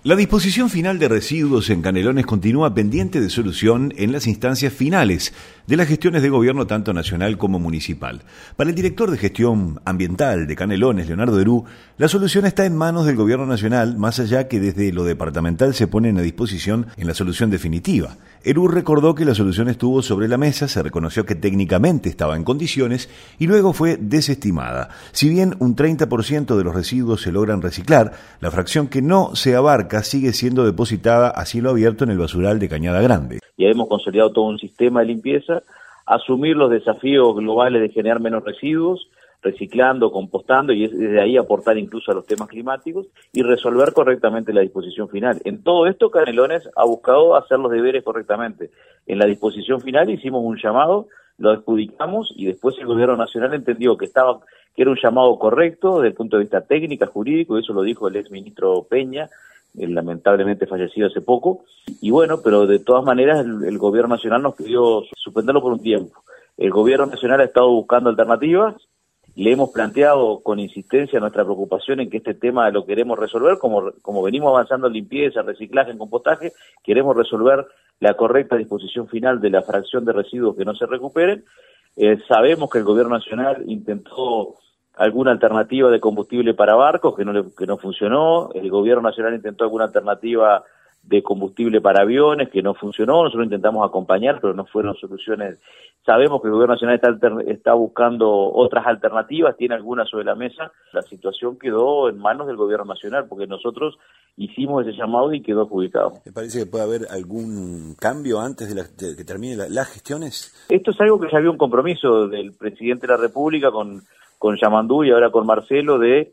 La disposición final de residuos en Canelones continúa pendiente de solución en las instancias finales de las gestiones de gobierno tanto nacional como municipal. Para el director de gestión ambiental de Canelones, Leonardo Herú, la solución está en manos del gobierno nacional, más allá que desde lo departamental se ponen a disposición en la solución definitiva. Herú recordó que la solución estuvo sobre la mesa, se reconoció que técnicamente estaba en condiciones y luego fue desestimada. Si bien un 30% de los residuos se logran reciclar, la fracción que no se abarca sigue siendo depositada a cielo abierto en el basural de Cañada Grande. Ya hemos consolidado todo un sistema de limpieza, asumir los desafíos globales de generar menos residuos, reciclando, compostando y desde ahí aportar incluso a los temas climáticos y resolver correctamente la disposición final. En todo esto Canelones ha buscado hacer los deberes correctamente. En la disposición final hicimos un llamado, lo adjudicamos y después el gobierno nacional entendió que era un llamado correcto desde el punto de vista técnico, jurídico, y eso lo dijo el exministro Peña, lamentablemente fallecido hace poco, y bueno, pero de todas maneras el gobierno nacional nos pidió suspenderlo por un tiempo. El gobierno nacional ha estado buscando alternativas, le hemos planteado con insistencia nuestra preocupación en que este tema lo queremos resolver, como venimos avanzando en limpieza, reciclaje, en compostaje, queremos resolver la correcta disposición final de la fracción de residuos que no se recuperen. Sabemos que el gobierno nacional intentó alguna alternativa de combustible para barcos que no funcionó, el gobierno nacional intentó alguna alternativa de combustible para aviones que no funcionó, nosotros intentamos acompañar, pero no fueron soluciones. Sabemos que el gobierno nacional está buscando otras alternativas, tiene algunas sobre la mesa, la situación quedó en manos del gobierno nacional, porque nosotros hicimos ese llamado y quedó adjudicado. ¿Me parece que puede haber algún cambio antes de que termine las gestiones? Esto es algo que ya había un compromiso del presidente de la República con Yamandú y ahora con Marcelo de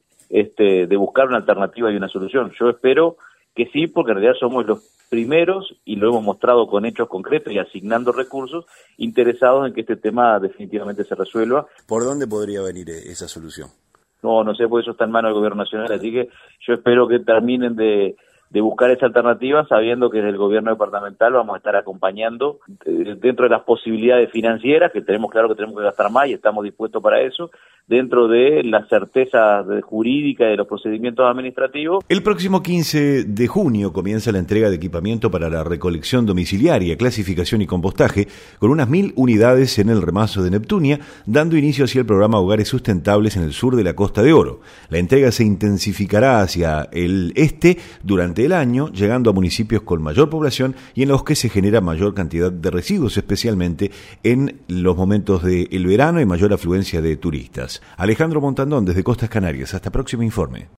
buscar una alternativa y una solución. Yo espero que sí, porque en realidad somos los primeros, y lo hemos mostrado con hechos concretos y asignando recursos, interesados en que este tema definitivamente se resuelva. ¿Por dónde podría venir esa solución? No sé, porque eso está en manos del gobierno nacional, así que yo espero que terminen de buscar esa alternativa, sabiendo que desde el gobierno departamental vamos a estar acompañando dentro de las posibilidades financieras, que tenemos claro que tenemos que gastar más y estamos dispuestos para eso, dentro de la certeza jurídica de los procedimientos administrativos. El próximo 15 de junio comienza la entrega de equipamiento para la recolección domiciliaria, clasificación y compostaje, con unas 1.000 unidades en el remazo de Neptunia, dando inicio así al programa Hogares Sustentables en el sur de la Costa de Oro. La entrega se intensificará hacia el este durante el año, llegando a municipios con mayor población y en los que se genera mayor cantidad de residuos, especialmente en los momentos del verano y mayor afluencia de turistas. Alejandro Montandón, desde Costas Canarias. Hasta próximo informe.